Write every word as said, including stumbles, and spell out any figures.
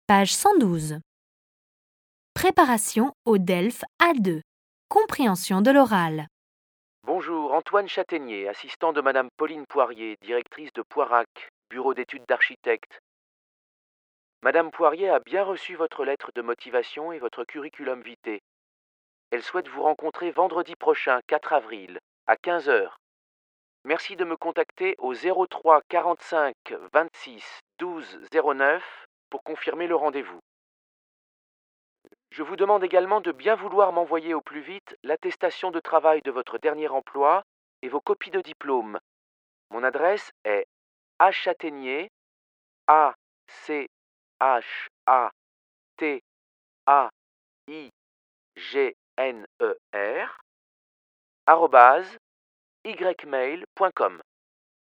Page cent douze. Préparation au DELF A deux. Compréhension de l'oral. Bonjour, Antoine Châtaignier, assistant de Madame Pauline Poirier, directrice de Poirac, bureau d'études d'architecte. Madame Poirier a bien reçu votre lettre de motivation et votre curriculum vitae. Elle souhaite vous rencontrer vendredi prochain, quatre avril, à quinze heures. Merci de me contacter au zéro trois quarante-cinq vingt-six douze zéro neuf pour confirmer le rendez-vous. Je vous demande également de bien vouloir m'envoyer au plus vite l'attestation de travail de votre dernier emploi et vos copies de diplôme. Mon adresse est achâtaignier, A C H A T A I G N E R, arrobase, ymail point com.